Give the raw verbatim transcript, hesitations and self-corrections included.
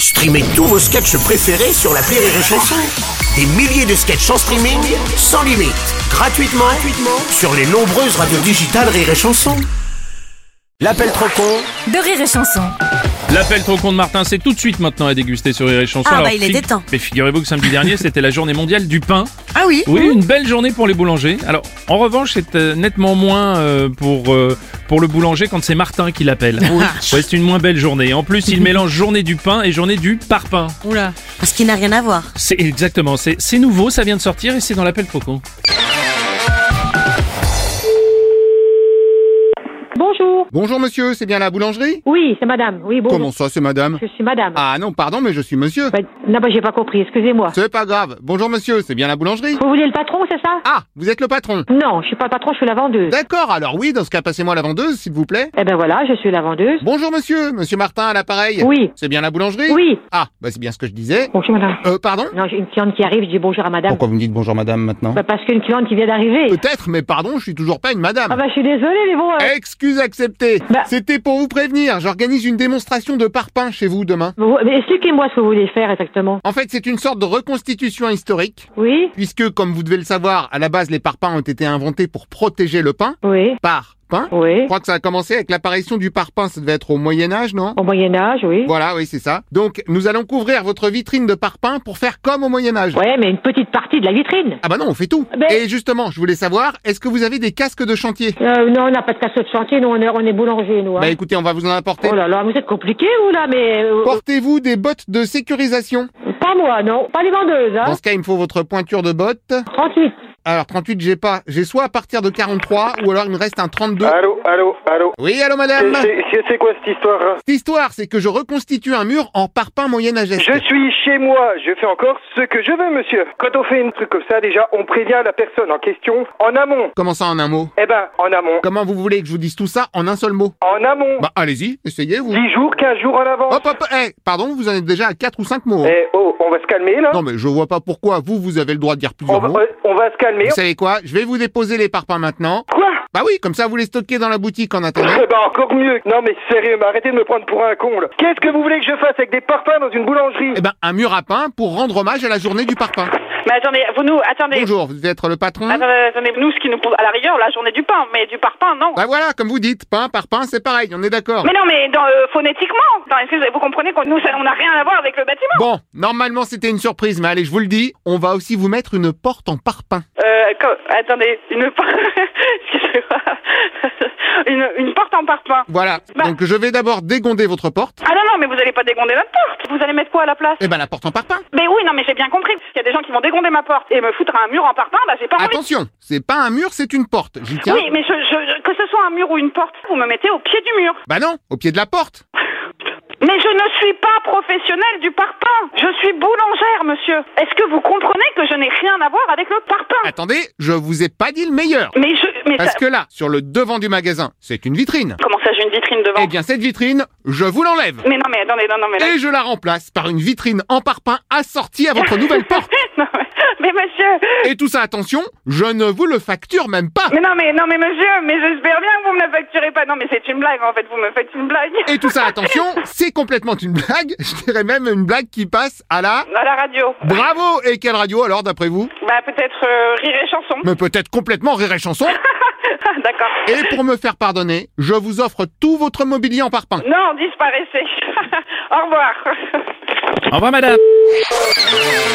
Streamez tous vos sketchs préférés sur l'appli Rire et Chanson. Des milliers de sketchs en streaming, sans limite, gratuitement, gratuitement sur les nombreuses radios digitales Rire et Chanson. L'appel trop con de Rire et Chanson. L'appel trop con de Martin, c'est tout de suite maintenant à déguster sur Rire et Chanson. Ah Alors, bah il était temps. Mais figurez-vous que samedi dernier, c'était la journée mondiale du pain. Ah oui. Oui, une belle journée pour les boulangers. Alors, en revanche, c'est euh, nettement moins euh, pour euh, pour le boulanger quand c'est Martin qui l'appelle. Oui. Ouais, c'est une moins belle journée. En plus, il mélange journée du pain et journée du parpaing. Oula. Parce qu'il n'a rien à voir. C'est exactement, c'est c'est nouveau, ça vient de sortir et c'est dans l'appel trop con. Bonjour. Bonjour monsieur, c'est bien la boulangerie? Oui, c'est madame. Oui, bonjour. Comment ça, c'est madame? Je suis madame. Ah non, pardon, mais je suis monsieur. Bah, non, bah, j'ai pas compris, excusez-moi. C'est pas grave. Bonjour monsieur, c'est bien la boulangerie? Vous voulez le patron, c'est ça? Ah, vous êtes le patron? Non, je suis pas le patron, je suis la vendeuse. D'accord, alors oui, dans ce cas, passez-moi la vendeuse, s'il vous plaît. Eh ben voilà, je suis la vendeuse. Bonjour monsieur, monsieur Martin à l'appareil. Oui. C'est bien la boulangerie? Oui. Ah, bah c'est bien ce que je disais. Bonjour madame. Euh, pardon? Non, j'ai une cliente qui arrive, je dis bonjour à madame. Pourquoi vous me dites bonjour madame maintenant? Bah parce qu'une cliente qui vient d'arriver. Peut-être, mais pardon, je suis toujours pas une madame. Ah bah je suis désolée, mais bon... euh, Excuse acceptée. Bah- C'était pour vous prévenir, j'organise une démonstration de parpaing chez vous demain. vous- mais expliquez-moi ce que vous voulez faire exactement. En fait, c'est une sorte de reconstitution historique, Oui. puisque, comme vous devez le savoir, à la base, les parpaings ont été inventés pour protéger le pain. Oui. Par pain. Oui. Je crois que ça a commencé avec l'apparition du parpaing, ça devait être au Moyen-Âge, non? Au Moyen-Âge, oui. Voilà, oui, c'est ça. Donc, nous allons couvrir votre vitrine de parpaing pour faire comme au Moyen-Âge. Ouais, mais une petite partie de la vitrine. Ah bah non, on fait tout. Ben- Et justement, je voulais savoir, est-ce que vous avez des casques de chantier? Euh, non, on n'a pas de casse de chantier, nous on est, on est boulanger, nous. Hein. Bah écoutez, on va vous en apporter. Oh là là, vous êtes compliqué, vous là, mais... euh, Portez-vous des bottes de sécurisation? Pas moi, non. Pas les vendeuses, hein. Dans ce cas, il me faut votre pointure de bottes. trente-huit. Alors, trente-huit, j'ai pas. J'ai soit à partir de quarante-trois, ou alors il me reste un trente-deux. Allô, allô, allô. Oui, allô madame? C'est- C'est c'est quoi cette histoire? Cette histoire, c'est que je reconstitue un mur en parpaing moyenâgesque. Je suis chez moi, je fais encore ce que je veux, monsieur. Quand on fait un truc comme ça, déjà, on prévient la personne en question en amont. Comment ça en un mot? Eh ben, en amont. Comment vous voulez que je vous dise tout ça en un seul mot? En amont. Bah allez-y, essayez vous. dix jours, quinze jours en avance. Hop hop, eh, pardon, vous en êtes déjà à quatre ou cinq mots. hein. Eh, oh, on va se calmer, là. Non mais je vois pas pourquoi vous, vous avez le droit de dire on, plusieurs va, mots. euh, on va se calmer. Vous savez quoi? Je vais vous déposer les parpaings maintenant. Quoi? Bah oui, comme ça vous les stockez dans la boutique en attendant. Eh ben, encore mieux. Non, mais sérieux, mais arrêtez de me prendre pour un con, là. Qu'est-ce que vous voulez que je fasse avec des parpaings dans une boulangerie? Eh ben, un mur à pain pour rendre hommage à la journée du parpaing. Mais attendez, vous nous, attendez. Bonjour, vous êtes le patron? Attendez, attendez, nous, ce qui nous, à la rigueur, la journée du pain, mais du parpaing, non. Bah voilà, comme vous dites, pain par pain, c'est pareil, on est d'accord. Mais non, mais dans, euh, phonétiquement. Attends, est-ce que vous comprenez qu'on nous, on n'a rien à voir avec le bâtiment? Bon, normalement c'était une surprise, mais allez, je vous le dis, on va aussi vous mettre une porte en parpaing. Euh, co- attendez, une porte, excusez-moi. une, une porte en parpaing. Voilà, Bah. donc je vais d'abord dégonder votre porte. Ah non, non, mais vous allez pas dégonder notre porte. Vous allez mettre quoi à la place? Eh ben la porte en parpaing. Mais oui, non, mais j'ai bien compris. Il y a des gens qui vont dégonder ma porte et me foutre un mur en parpaing, bah j'ai pas envie. Attention, c'est pas un mur, c'est une porte, j'y tiens. Oui, mais je, je, que ce soit un mur ou une porte, vous me mettez au pied du mur. Bah non, au pied de la porte. Mais je ne suis pas professionnelle du parpaing. Je suis boulangère, monsieur. Est-ce que vous comprenez que je n'ai rien à voir avec le parpaing? Attendez, je vous ai pas dit le meilleur. Mais je... Mais Parce ça- que là, sur le devant du magasin, c'est une vitrine. Comment ça, j'ai une vitrine devant? Eh bien cette vitrine, je vous l'enlève. Mais non, mais attendez, non, non, mais... là- Et je la remplace par une vitrine en parpaing assortie à votre nouvelle porte. non, mais... mais monsieur... Et tout ça, attention, je ne vous le facture même pas. Mais non, mais non, mais monsieur, mais j'espère bien que vous me la facturez pas. Non, mais c'est une blague, en fait, vous me faites une blague. Et tout ça, attention, c'est complètement une blague. Je dirais même une blague qui passe à la... À la radio. Bravo. Et quelle radio alors, d'après vous? Bah, peut-être euh, Rire et Chanson. Mais peut-être complètement Rire et Chanson. D'accord. Et pour me faire pardonner, je vous offre tout votre mobilier en parpaing. Non, disparaissez. Au revoir. Au revoir madame.